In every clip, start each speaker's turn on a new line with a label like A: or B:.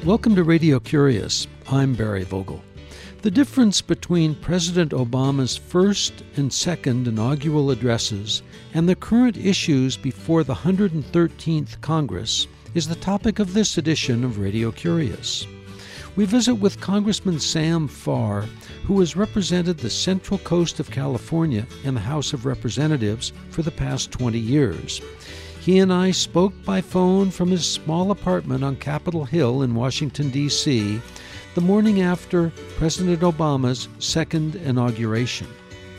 A: Welcome to Radio Curious. I'm Barry Vogel. The difference between President Obama's first and second inaugural addresses and the current issues before the 113th Congress is the topic of this edition of Radio Curious. We visit with Congressman Sam Farr, who has represented the Central Coast of California in the House of Representatives for the past 20 years. He and I spoke by phone from his small apartment on Capitol Hill in Washington, D.C., the morning after President Obama's second inauguration.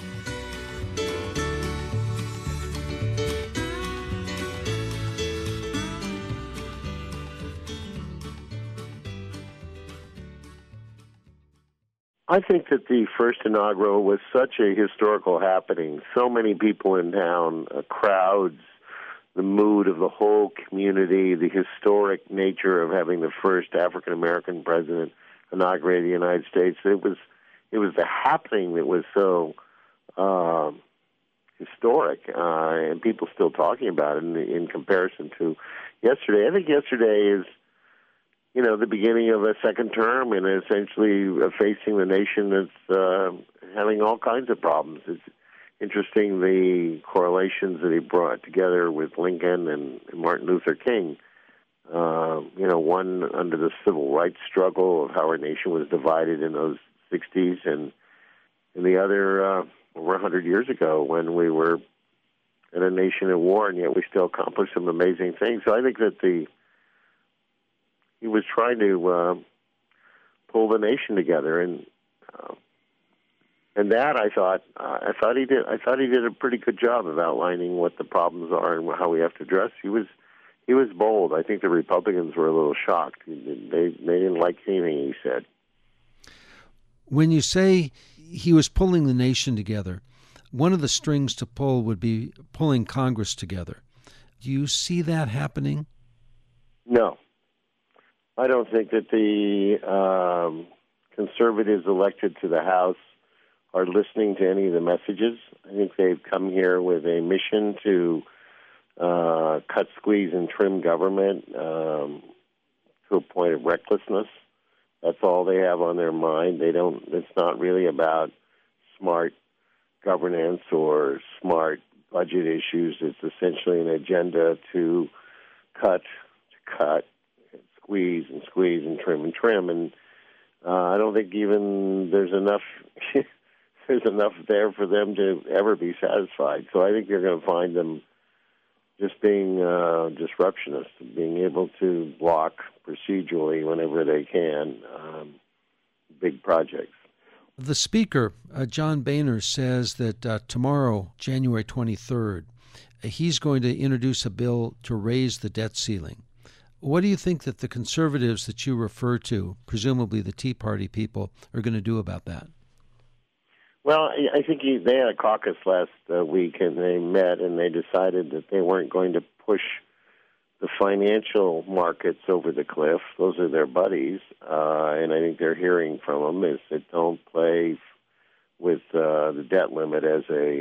B: I think that the first inaugural was such a historical happening. So many people in town, crowds, the mood of the whole community, the historic nature of having the first African-American president inaugurate the United States. It was the happening that was so historic, and people still talking about it in comparison to yesterday. I think yesterday is, the beginning of a second term and essentially facing the nation that's having all kinds of problems. It's interesting the correlations that he brought together with Lincoln and Martin Luther King. One under the civil rights struggle of how our nation was divided in those 60s, and the other over 100 years ago when we were in a nation at war, and yet we still accomplished some amazing things. So I think that he was trying to pull the nation together, and that I thought he did. I thought he did a pretty good job of outlining what the problems are and how we have to address. He was bold. I think the Republicans were a little shocked. They didn't like anything he said.
A: When you say he was pulling the nation together, one of the strings to pull would be pulling Congress together. Do you see that happening?
B: No. I don't think that the conservatives elected to the House are listening to any of the messages. I think they've come here with a mission to cut, squeeze, and trim government to a point of recklessness. That's all they have on their mind. It's not really about smart governance or smart budget issues. It's essentially an agenda to cut, squeeze and trim. And I don't think even there's enough there for them to ever be satisfied. So I think you're going to find them just being disruptionists, being able to block procedurally whenever they can big projects.
A: The Speaker, John Boehner, says that tomorrow, January 23rd, he's going to introduce a bill to raise the debt ceiling. What do you think that the conservatives that you refer to, presumably the Tea Party people, are going to do about that?
B: Well, I think they had a caucus last week, and they met, and they decided that they weren't going to push the financial markets over the cliff. Those are their buddies, and I think they're hearing from them is that don't play with the debt limit as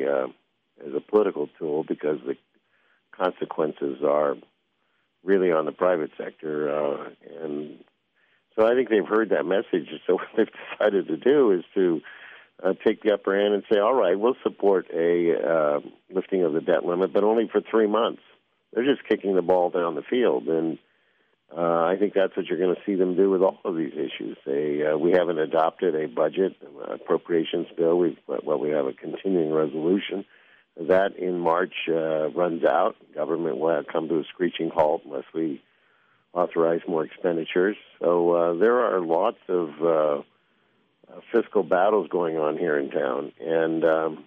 B: a political tool, because the consequences are really on the private sector. And so I think they've heard that message. So what they've decided to do is to take the upper hand and say, all right, we'll support a lifting of the debt limit, but only for 3 months. They're just kicking the ball down the field. And I think that's what you're going to see them do with all of these issues. We haven't adopted a budget, appropriations bill. We have a continuing resolution. That in March runs out. Government will come to a screeching halt unless we authorize more expenditures. So there are lots of fiscal battles going on here in town, and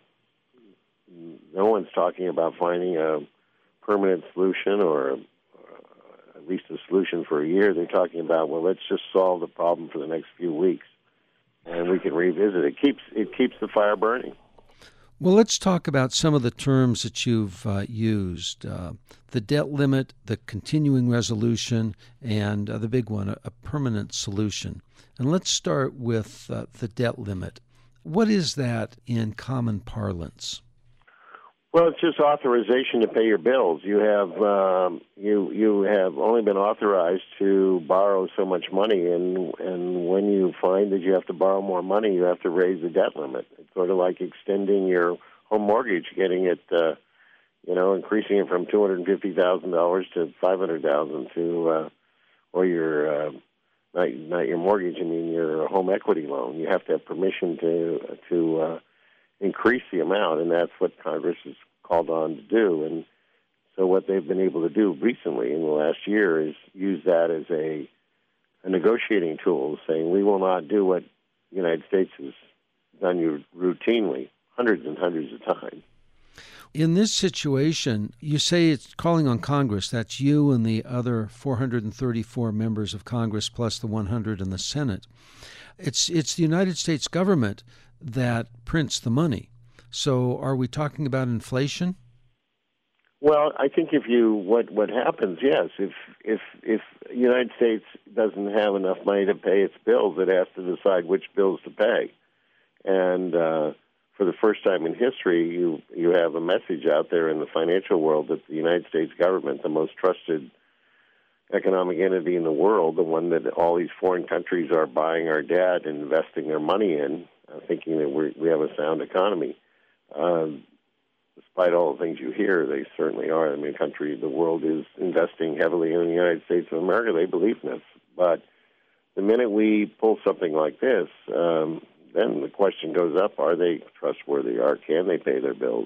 B: no one's talking about finding a permanent solution or at least a solution for a year. They're talking about, well, let's just solve the problem for the next few weeks, and we can revisit it. It keeps the fire burning.
A: Well, let's talk about some of the terms that you've used. The debt limit, the continuing resolution, and the big one, a permanent solution. And let's start with the debt limit. What is that in common parlance?
B: Well, it's just authorization to pay your bills. You have you have only been authorized to borrow so much money, and when you find that you have to borrow more money, you have to raise the debt limit. It's sort of like extending your home mortgage, getting it, increasing it from $250,000 to $500,000 to, or your not your mortgage. I mean your home equity loan. You have to have permission to increase the amount, and that's what Congress is called on to do. And so what they've been able to do recently in the last year is use that as a negotiating tool, saying we will not do what the United States has done routinely, hundreds and hundreds of times.
A: In this situation, you say it's calling on Congress. That's you and the other 434 members of Congress plus the 100 in the Senate. It's the United States government that prints the money. So are we talking about inflation?
B: Well, I think what happens, yes, if the United States doesn't have enough money to pay its bills, it has to decide which bills to pay. And for the first time in history, you have a message out there in the financial world that the United States government, the most trusted economic entity in the world, the one that all these foreign countries are buying our debt and investing their money in, thinking that we have a sound economy. Despite all the things you hear, they certainly are. I mean, the world is investing heavily in the United States of America. They believe in this. But the minute we pull something like this, then the question goes up, are they trustworthy? Can they pay their bills?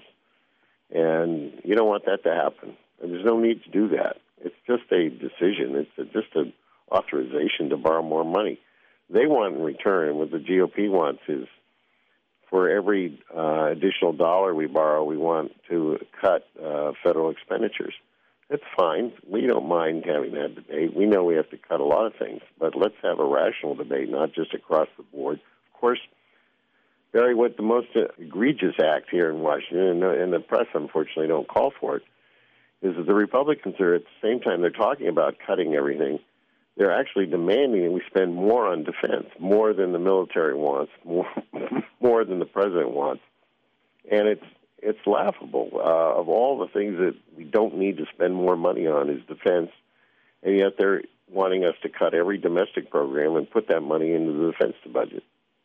B: And you don't want that to happen. And there's no need to do that. It's just a decision. It's just an authorization to borrow more money. They want in return, what the GOP wants is for every additional dollar we borrow, we want to cut federal expenditures. That's fine. We don't mind having that debate. We know we have to cut a lot of things, but let's have a rational debate, not just across the board. Of course, Barry, what the most egregious act here in Washington, and the press unfortunately don't call for it, is that the Republicans are at the same time they're talking about cutting everything, they're actually demanding that we spend more on defense, more than the military wants, more than the president wants. And it's laughable. Of all the things that we don't need to spend more money on is defense, and yet they're wanting us to cut every domestic program and put that money into the defense budget.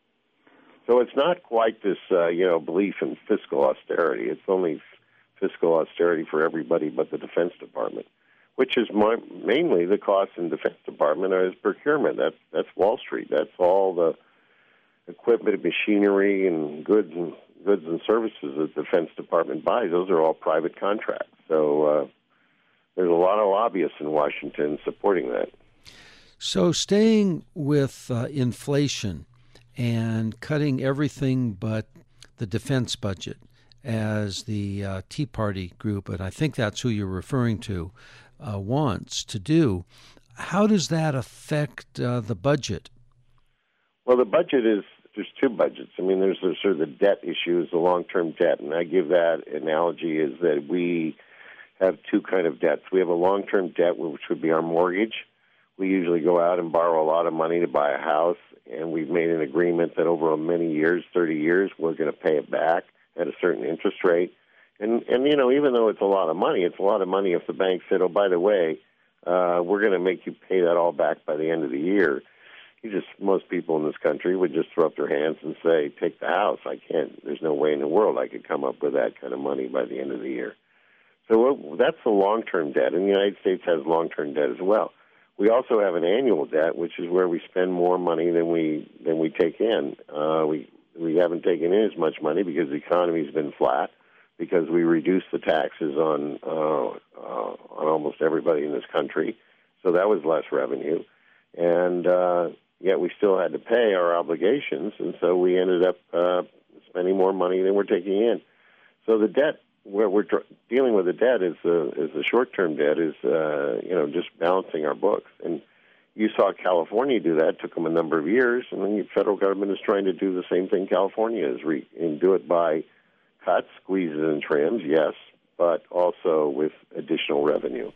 B: So it's not quite this, belief in fiscal austerity. It's only fiscal austerity for everybody but the Defense Department, which is mainly the cost in the Defense Department is procurement. That's Wall Street. That's all the equipment and machinery and goods and services that the Defense Department buys. Those are all private contracts. So there's a lot of lobbyists in Washington supporting that.
A: So staying with inflation and cutting everything but the defense budget, as the Tea Party group, and I think that's who you're referring to, wants to do. How does that affect the budget?
B: Well, the budget there's two budgets. I mean, there's sort of the debt issue, is the long-term debt, and I give that analogy is that we have two kind of debts. We have a long-term debt, which would be our mortgage. We usually go out and borrow a lot of money to buy a house, and we've made an agreement that over many years, 30 years, we're going to pay it back at a certain interest rate. And even though it's a lot of money if the bank said, oh, by the way, we're going to make you pay that all back by the end of the year. Most people in this country would just throw up their hands and say, take the house. There's no way in the world I could come up with that kind of money by the end of the year. So that's the long-term debt, and the United States has long-term debt as well. We also have an annual debt, which is where we spend more money than we take in. We haven't taken in as much money because the economy's been flat, because we reduced the taxes on almost everybody in this country, so that was less revenue, and yet we still had to pay our obligations, and so we ended up spending more money than we're taking in. So the debt, where we're dealing with the debt, is the short-term debt, is just balancing our books. And you saw California do that. It took them a number of years, and then the federal government is trying to do the same thing California is, and do it by cuts, squeezes, and trims, yes, but also with additional revenue.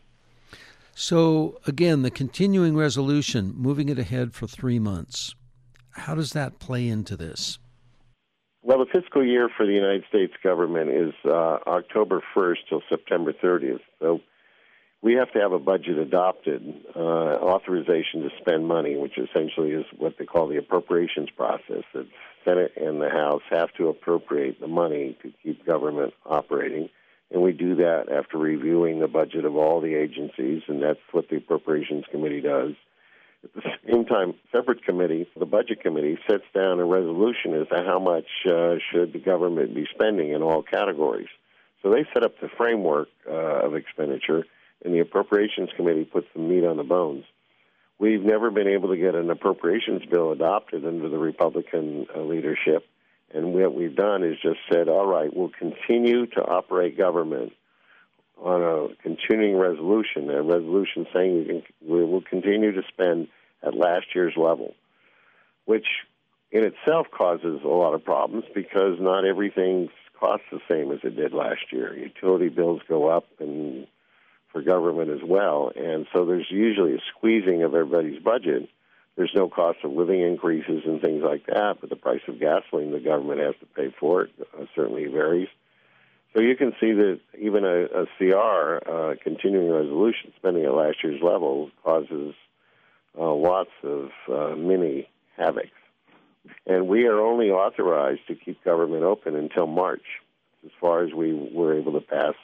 A: So, again, the continuing resolution, moving it ahead for 3 months, how does that play into this?
B: Well, the fiscal year for the United States government is October 1st till September 30th. So we have to have a budget adopted, authorization to spend money, which essentially is what they call the appropriations process. The Senate and the House have to appropriate the money to keep government operating. And we do that after reviewing the budget of all the agencies, and that's what the Appropriations Committee does. At the same time, separate committee, the Budget Committee, sets down a resolution as to how much should the government be spending in all categories. So they set up the framework of expenditure, and the Appropriations Committee puts the meat on the bones. We've never been able to get an appropriations bill adopted under the Republican leadership, and what we've done is just said, all right, we'll continue to operate government on a continuing resolution, a resolution saying we will continue to spend at last year's level, which in itself causes a lot of problems because not everything costs the same as it did last year. Utility bills go up and for government as well, and so there's usually a squeezing of everybody's budget. There's no cost of living increases and things like that, but the price of gasoline the government has to pay for it certainly varies. So you can see that even a CR, continuing resolution, spending at last year's level, causes lots of mini havocs. And we are only authorized to keep government open until March, as far as we were able to pass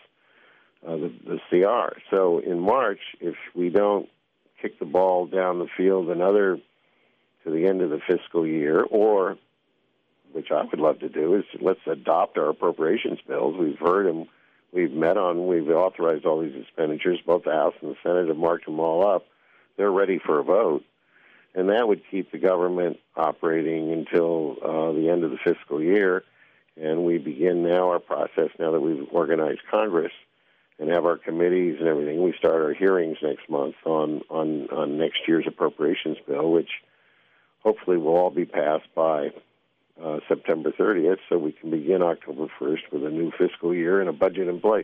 B: the CR. So in March, if we don't kick the ball down the field to the end of the fiscal year, or, which I would love to do, is let's adopt our appropriations bills. We've heard them, we've authorized all these expenditures. Both the House and the Senate have marked them all up. They're ready for a vote. And that would keep the government operating until the end of the fiscal year. And we begin now our process, now that we've organized Congress and have our committees and everything. We start our hearings next month on next year's appropriations bill, which hopefully will all be passed by September 30th, so we can begin October 1st with a new fiscal year and a budget in place.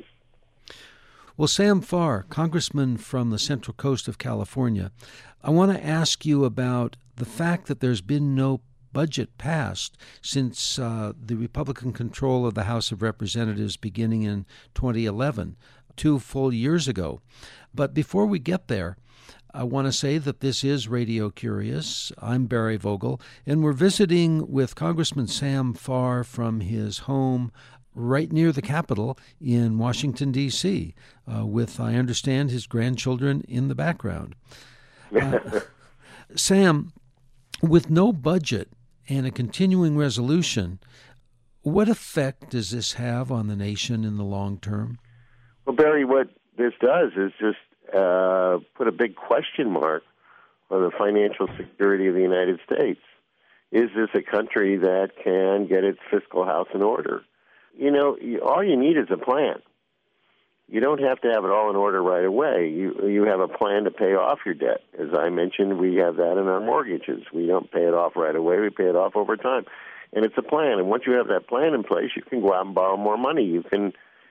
A: Well, Sam Farr, Congressman from the Central Coast of California, I want to ask you about the fact that there's been no budget passed since the Republican control of the House of Representatives beginning in 2011, 2 full years ago. But before we get there, I want to say that this is Radio Curious. I'm Barry Vogel, and we're visiting with Congressman Sam Farr from his home right near the Capitol in Washington, D.C., with, I understand, his grandchildren in the background. Sam, with no budget and a continuing resolution, what effect does this have on the nation in the long term?
B: Well, Barry, what this does is just put a big question mark on the financial security of the United States. Is this a country that can get its fiscal house in order? You know, all you need is a plan. You don't have to have it all in order right away. You have a plan to pay off your debt. As I mentioned, we have that in our mortgages. We don't pay it off right away. We pay it off over time. And it's a plan. And once you have that plan in place, you can go out and borrow more money. They can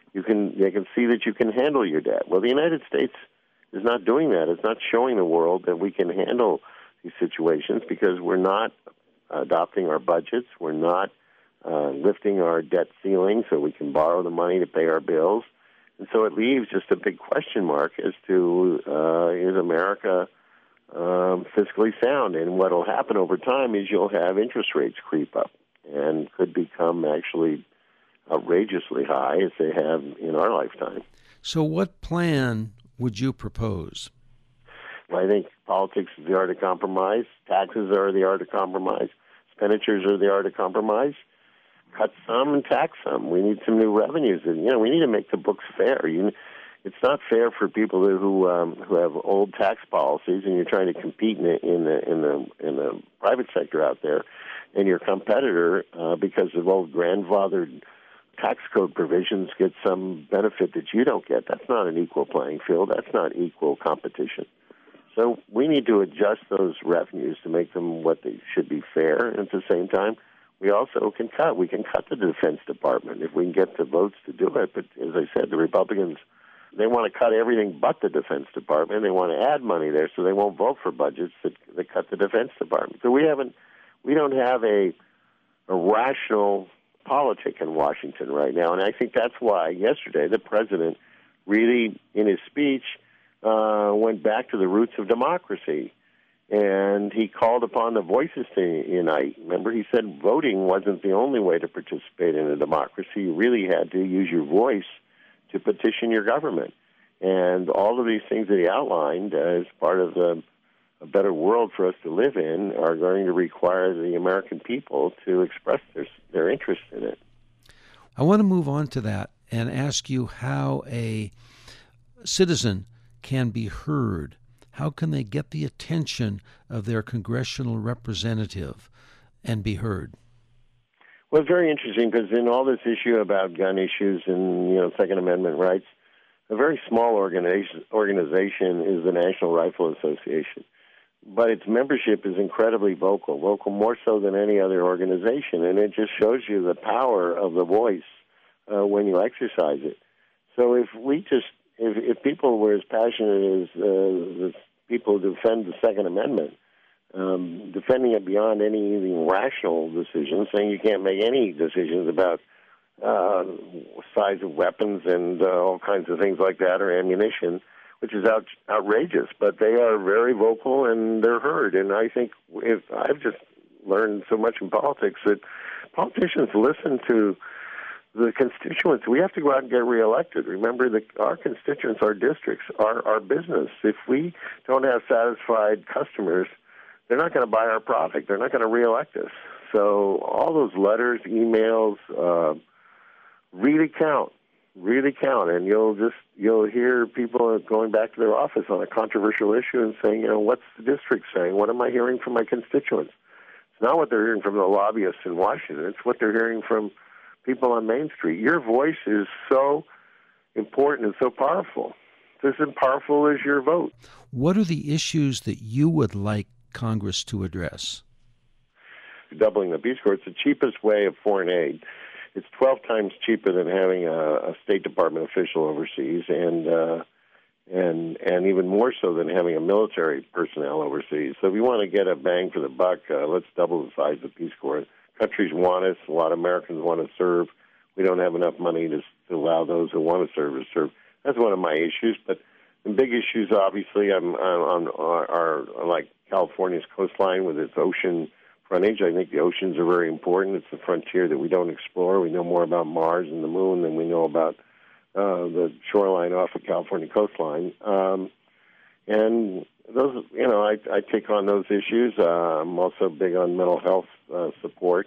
B: see that you can handle your debt. Well, the United States is not doing that. It's not showing the world that we can handle these situations because we're not adopting our budgets. We're not lifting our debt ceiling so we can borrow the money to pay our bills. And so it leaves just a big question mark as to is America fiscally sound? And what will happen over time is you'll have interest rates creep up and could become actually outrageously high as they have in our lifetime.
A: So what plan would you propose?
B: I think politics is the art of compromise. Taxes are the art of compromise. Expenditures are the art of compromise. Cut some and tax some. We need some new revenues, and we need to make the books fair. It's not fair for people who have old tax policies, and you're trying to compete in the private sector out there, and your competitor, because of old grandfathered tax code provisions, gets some benefit that you don't get. That's not an equal playing field. That's not equal competition. So we need to adjust those revenues to make them what they should be fair, and at the same time, we also can cut. We can cut the Defense Department if we can get the votes to do it. But as I said, the Republicans, they want to cut everything but the Defense Department. They want to add money there, so they won't vote for budgets that cut the Defense Department. So we don't have a rational politic in Washington right now. And I think that's why yesterday the president really, in his speech, went back to the roots of democracy. And he called upon the voices to unite. Remember, he said voting wasn't the only way to participate in a democracy. You really had to use your voice to petition your government. And all of these things that he outlined as part of a better world for us to live in are going to require the American people to express their interest in it.
A: I want to move on to that and ask you how a citizen can be heard. How can they get the attention of their congressional representative and be heard?
B: Well, it's very interesting because in all this issue about gun issues and Second Amendment rights, a very small organization is the National Rifle Association. But its membership is incredibly vocal more so than any other organization, and it just shows you the power of the voice when you exercise it. So if people were as passionate as the people who defend the Second Amendment, defending it beyond any rational decisions, saying you can't make any decisions about size of weapons and all kinds of things like that, or ammunition, which is outrageous. But they are very vocal and they're heard. And I think I've just learned so much in politics that politicians listen to the constituents. We have to go out and get reelected. Remember, our constituents, our districts, our business. If we don't have satisfied customers, they're not going to buy our product. They're not going to reelect us. So all those letters, emails, really count, and you'll hear people going back to their office on a controversial issue and saying, what's the district saying? What am I hearing from my constituents? It's not what they're hearing from the lobbyists in Washington. It's what they're hearing from people on Main Street. Your voice is so important and so powerful. It's as powerful as your vote.
A: What are the issues that you would like Congress to address?
B: Doubling the Peace Corps. It's the cheapest way of foreign aid. It's 12 times cheaper than having a State Department official overseas, and even more so than having a military personnel overseas. So if you want to get a bang for the buck, let's double the size of the Peace Corps. Countries want us. A lot of Americans want to serve. We don't have enough money to allow those who want to serve. That's one of my issues. But the big issues, obviously, are like California's coastline with its ocean frontage. I think the oceans are very important. It's a frontier that we don't explore. We know more about Mars and the moon than we know about the shoreline off the California coastline. And those, I take on those issues. I'm also big on mental health support.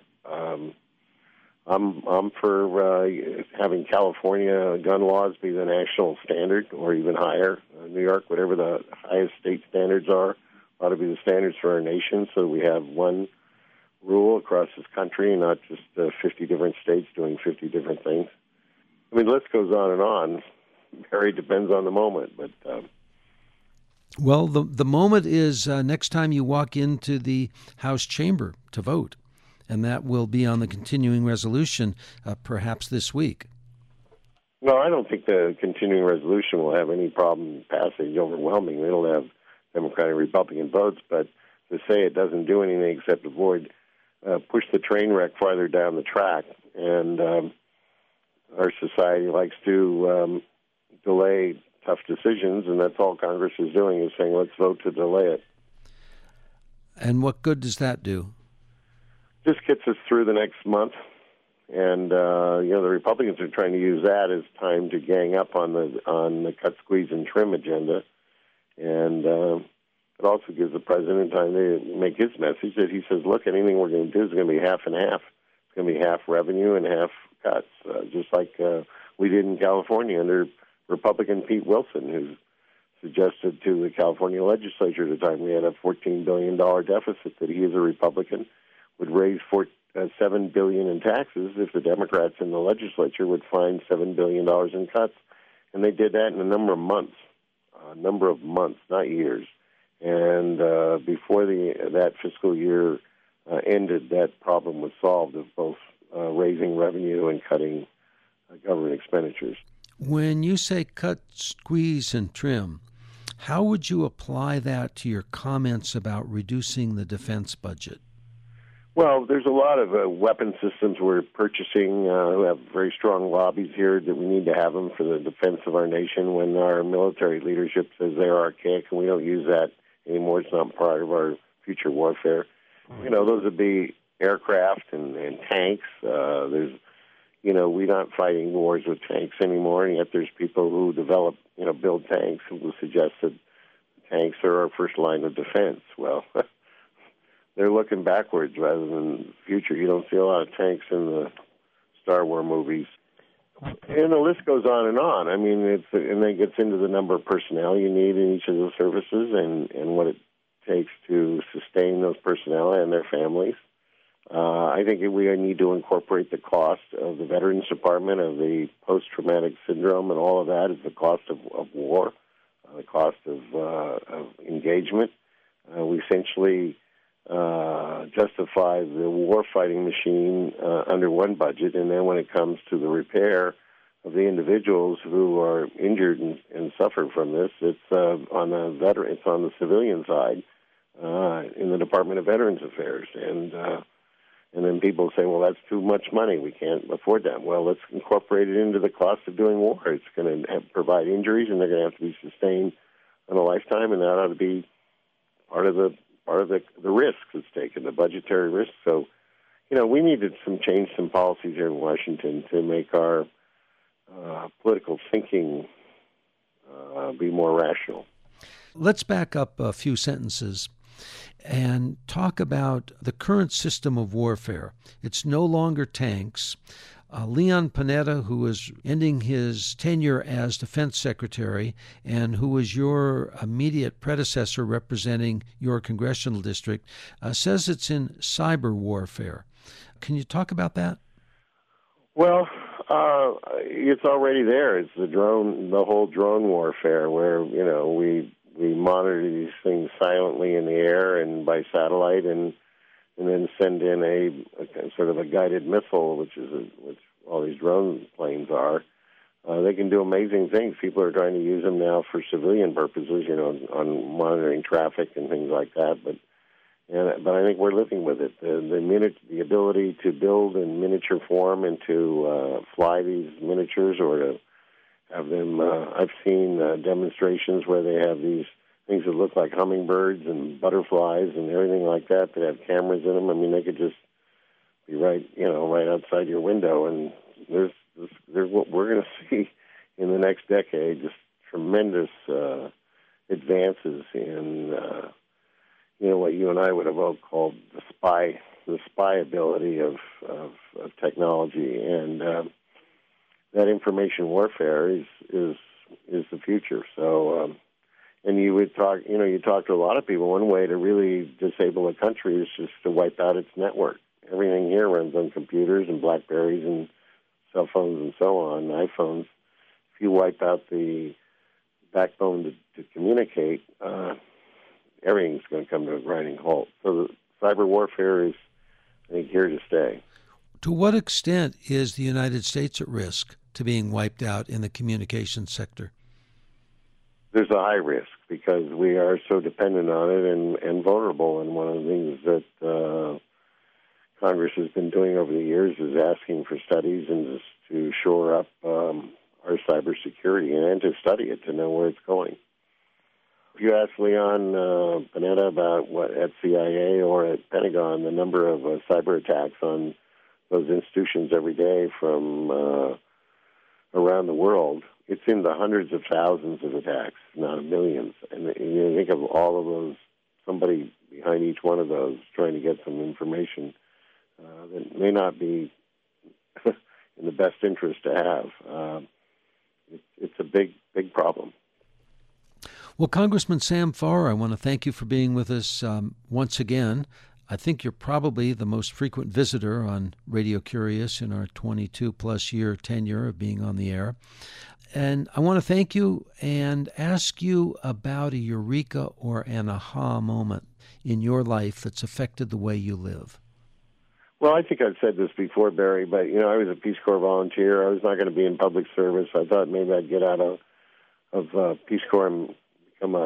B: I'm for having California gun laws be the national standard or even higher. New York, whatever the highest state standards are, ought to be the standards for our nation, so we have one rule across this country and not just 50 different states doing 50 different things. I mean, the list goes on and on. Very depends on the moment, but...
A: Well, the moment is next time you walk into the House chamber to vote, and that will be on the continuing resolution perhaps this week.
B: No, I don't think the continuing resolution will have any problem passing overwhelmingly. It'll have Democratic and Republican votes, but to say it doesn't do anything except push the train wreck farther down the track, and our society likes to delay tough decisions, and that's all Congress is doing, is saying, let's vote to delay it.
A: And what good does that do?
B: Just gets us through the next month, and the Republicans are trying to use that as time to gang up on the cut, squeeze, and trim agenda, and it also gives the president time to make his message that he says, look, anything we're going to do is going to be half and half. It's going to be half revenue and half cuts, just like we did in California under Republican Pete Wilson, who suggested to the California legislature at the time we had a $14 billion deficit, that he, as a Republican, would raise $7 billion in taxes if the Democrats in the legislature would find $7 billion in cuts. And they did that in a number of months, not years. And before that fiscal year ended, that problem was solved of both raising revenue and cutting government expenditures.
A: When you say cut, squeeze, and trim, how would you apply that to your comments about reducing the defense budget?
B: Well, there's a lot of weapon systems we're purchasing who have very strong lobbies here that we need to have them for the defense of our nation when our military leadership says they're archaic and we don't use that anymore. It's not part of our future warfare. You know, those would be aircraft and tanks. We're not fighting wars with tanks anymore, and yet there's people who build tanks who will suggest that tanks are our first line of defense. Well, they're looking backwards rather than the future. You don't see a lot of tanks in the Star Wars movies. And the list goes on and on. I mean, and then it gets into the number of personnel you need in each of those services and what it takes to sustain those personnel and their families. I think we need to incorporate the cost of the Veterans Department, of the post-traumatic syndrome, and all of that is the cost of war, the cost of engagement. We essentially justify the war-fighting machine under one budget, and then when it comes to the repair of the individuals who are injured and suffer from this, it's on the civilian side in the Department of Veterans Affairs, and then people say, well, that's too much money. We can't afford that. Well, let's incorporate it into the cost of doing war. It's going to provide injuries, and they're going to have to be sustained in a lifetime, and that ought to be part of the risk that's taken, the budgetary risk. So, we needed change some policies here in Washington to make our political thinking be more rational.
A: Let's back up a few sentences and talk about the current system of warfare. It's no longer tanks. Leon Panetta, who is ending his tenure as Defense Secretary and who was your immediate predecessor representing your congressional district, says it's in cyber warfare. Can you talk about that?
B: Well, it's already there. It's the whole drone warfare where, we monitor these things silently in the air and by satellite and then send in a sort of a guided missile, which all these drone planes are. They can do amazing things. People are trying to use them now for civilian purposes, on monitoring traffic and things like that. But I think we're living with it. The ability to build in miniature form and to fly these miniatures or to have them. I've seen demonstrations where they have these things that look like hummingbirds and butterflies and everything like that have cameras in them. I mean, they could just be right outside your window. And there's what we're going to see in the next decade, just tremendous advances in what you and I would have all called the spy ability of technology, and that information warfare is the future. So, and you would talk, you talk to a lot of people. One way to really disable a country is just to wipe out its network. Everything here runs on computers and BlackBerries and cell phones and so on, iPhones. If you wipe out the backbone to communicate, everything's going to come to a grinding halt. So the cyber warfare is, I think, here to stay.
A: To what extent is the United States at risk to being wiped out in the communications sector?
B: There's a high risk because we are so dependent on it and vulnerable. And one of the things that Congress has been doing over the years is asking for studies and to shore up our cybersecurity and to study it to know where it's going. If you ask Leon Panetta about what at CIA or at Pentagon, the number of cyber attacks on those institutions every day from around the world, it's in the hundreds of thousands of attacks, not millions. And you think of all of those, somebody behind each one of those trying to get some information that may not be in the best interest to have. It's a big, big problem.
A: Well, Congressman Sam Farr, I want to thank you for being with us once again. I think you're probably the most frequent visitor on Radio Curious in our 22-plus year tenure of being on the air. And I want to thank you and ask you about a eureka or an aha moment in your life that's affected the way you live.
B: Well, I think I've said this before, Barry, but, I was a Peace Corps volunteer. I was not going to be in public service. I thought maybe I'd get out of Peace Corps and become a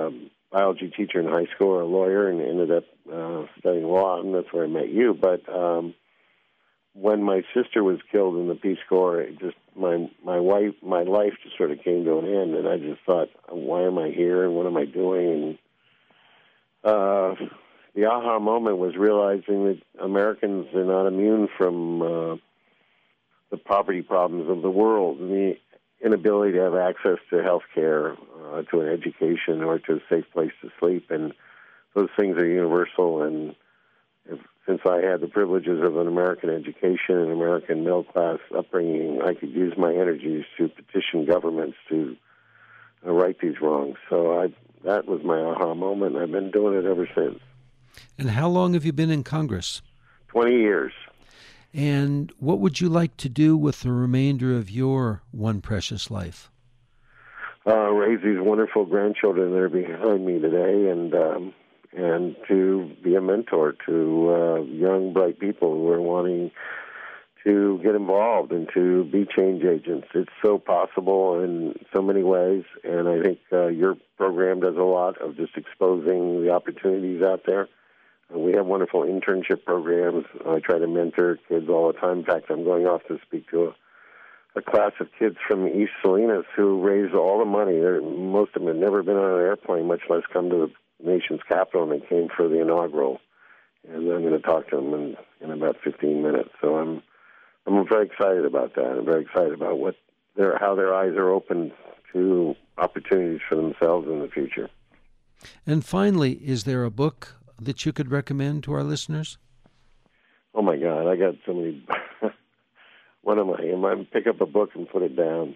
B: biology teacher in high school, or a lawyer, and ended up studying law, and that's where I met you. But when my sister was killed in the Peace Corps, it just my life just sort of came to an end, and I just thought, why am I here, and what am I doing? And the aha moment was realizing that Americans are not immune from the poverty problems of the world, and the inability to have access to health care, to an education, or to a safe place to sleep. And those things are universal. And since I had the privileges of an American education and American middle-class upbringing, I could use my energies to petition governments to right these wrongs. So that was my aha moment, and I've been doing it ever since.
A: And how long have you been in Congress?
B: 20 years.
A: And what would you like to do with the remainder of your one precious life?
B: Raise these wonderful grandchildren that are behind me today, and to be a mentor to young, bright people who are wanting to get involved and to be change agents. It's so possible in so many ways, and I think your program does a lot of just exposing the opportunities out there. We have wonderful internship programs. I try to mentor kids all the time. In fact, I'm going off to speak to a class of kids from East Salinas who raised all the money. Most of them had never been on an airplane, much less come to the nation's capital, and they came for the inaugural. And I'm going to talk to them in about 15 minutes. So I'm very excited about that. I'm very excited about how their eyes are opened to opportunities for themselves in the future.
A: And finally, is there a book that you could recommend to our listeners?
B: Oh, my God, I got so many. What am I? Pick up a book and put it down.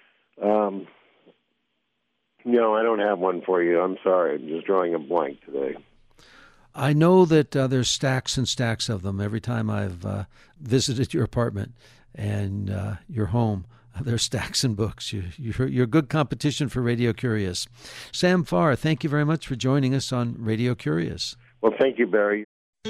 B: No, I don't have one for you. I'm sorry. I'm just drawing a blank today.
A: I know that there's stacks and stacks of them every time I've visited your apartment and your home. There's stacks and books. You're good competition for Radio Curious. Sam Farr, thank you very much for joining us on Radio Curious.
B: Well, thank you, Barry.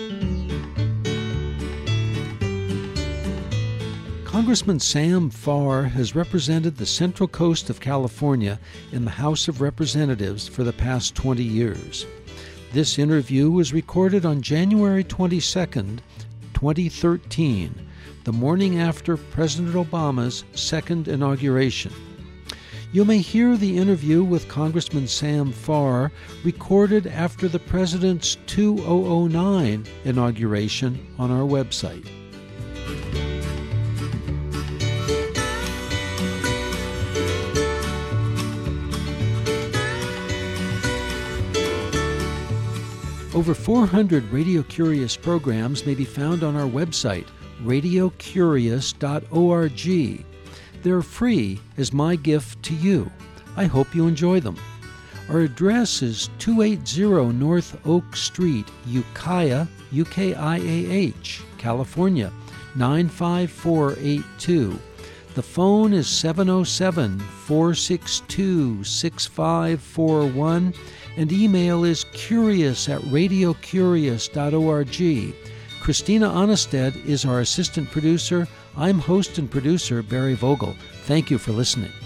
A: Congressman Sam Farr has represented the Central Coast of California in the House of Representatives for the past 20 years. This interview was recorded on January 22nd, 2013, the morning after President Obama's second inauguration. You may hear the interview with Congressman Sam Farr recorded after the President's 2009 inauguration on our website. Over 400 Radio Curious programs may be found on our website, radiocurious.org. They're free as my gift to you. I hope you enjoy them. Our address is 280 North Oak Street, Ukiah, UKIAH, California, 95482. The phone is 707-462-6541, and email is curious@radiocurious.org. Christina Onnested is our assistant producer. I'm host and producer Barry Vogel. Thank you for listening.